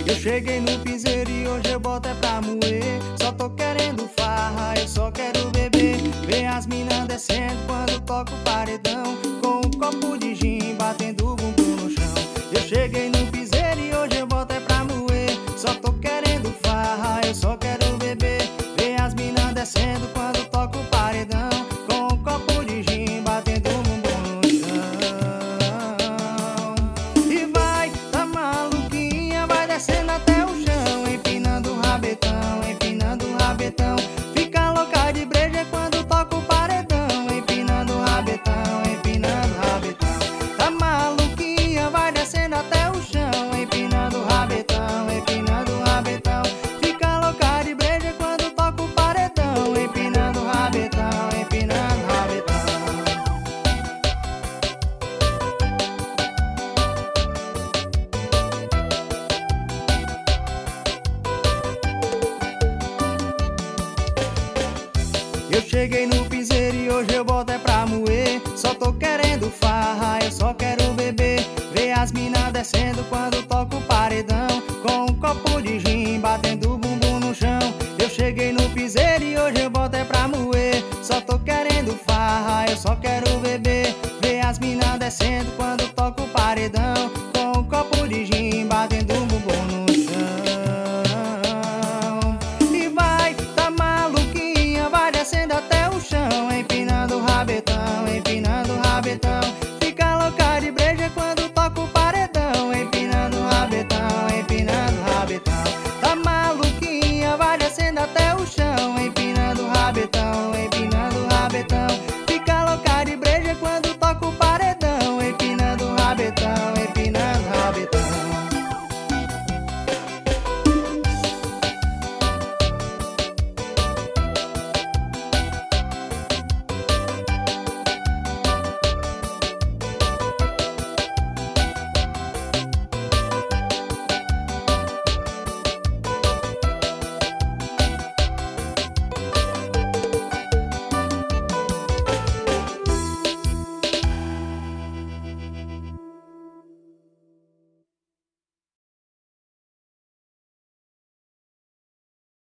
Eu cheguei no piseiro e hoje eu boto é pra moer. Só tô querendo farra, eu só quero beber. Vê as minas descendo quando toco o paredão, com um copo de gin batendo o bumbum no chão. Eu cheguei no piseiro e hoje eu boto é pra moer. Só tô querendo farra, eu só quero beber. Vê as minas descendo quando toco o paredão, com um copo de gin batendo o bumbum no chão. E vai, tá maluquinha, vai descendo até o chão, empinando o rabetão, empinando o rabetão. Fica louca de breja quando toca o paredão, empinando o rabetão, empinando o rabetão. Tá maluquinha, vai descendo até o chão, empinando o rabetão, empinando o rabetão. Fica louca de breja quando toca o paredão, empinando o rabetão, empinando o rabetão. Eu cheguei no piseiro e hoje eu boto é pra moer. Só tô querendo farra, eu só quero beber. Vê as minas descendo quando toco o paredão, com um copo de gin batendo o bumbum no chão. Eu cheguei no piseiro e hoje eu boto é pra moer. Só tô querendo farra, eu só quero beber.